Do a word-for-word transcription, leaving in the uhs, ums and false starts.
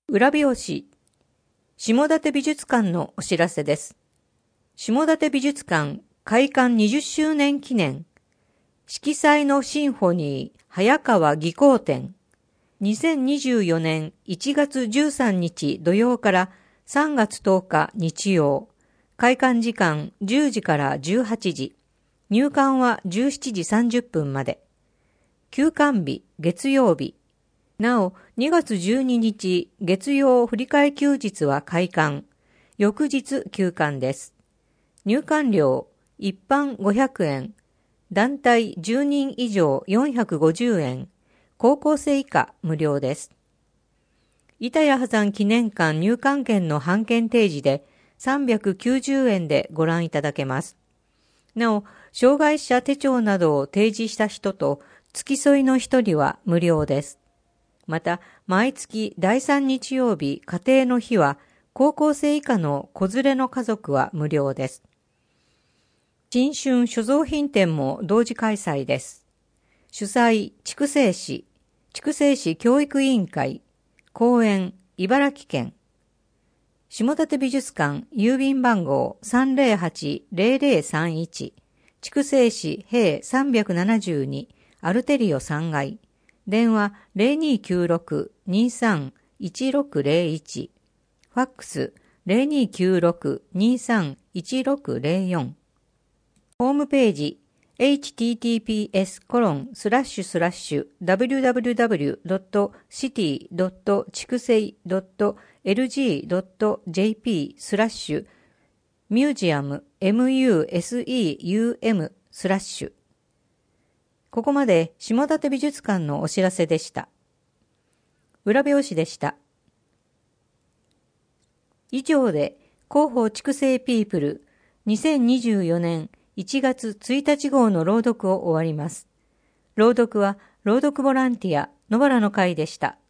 裏表紙、下館美術館のお知らせです。下館美術館開館にじゅっしゅうねん記念、色彩のシンフォニー早川技工展、にせんにじゅうよねんいちがつじゅうさんにち土曜からさんがつとおか日曜、開館時間じゅうじからじゅうはちじ、入館はじゅうしちじさんじゅっぷんまで。休館日月曜日。なお、にがつじゅうににち月曜振り替え休日は開館。翌日休館です。入館料、一般ごひゃくえん、団体じゅうにん以上よんひゃくごじゅうえん、高校生以下無料です。板谷波山記念館入館券の半券提示でさんびゃくきゅうじゅうえんでご覧いただけます。なお、障害者手帳などを提示した人と付き添いの一人は無料です。また、毎月だいさん日曜日家庭の日は、高校生以下の子連れの家族は無料です。新春所蔵品展も同時開催です。主催、筑西市、筑西市教育委員会、公園、茨城県。下館美術館、郵便番号 さんぜろはちぜろぜろさんいち、筑西市平さんななに、アルテリオさんがい。電話 ゼロにきゅうろく にさん いちろくゼロいち、ファックス ゼロにきゅうろく にさん いちろくゼロよん。ホームページ エイチティーティーピーエスコロンスラッシュスラッシュダブリューダブリューダブリュードットシティドットチクセイドットエルジードットジェーピースラッシュミュージアム ムユーエスイーユーエム スラッシュ。ここまで下館美術館のお知らせでした。裏表紙でした。以上で広報筑西ピープルにせんにじゅうよねんいちがつついたち号の朗読を終わります。朗読は朗読ボランティア野原の会でした。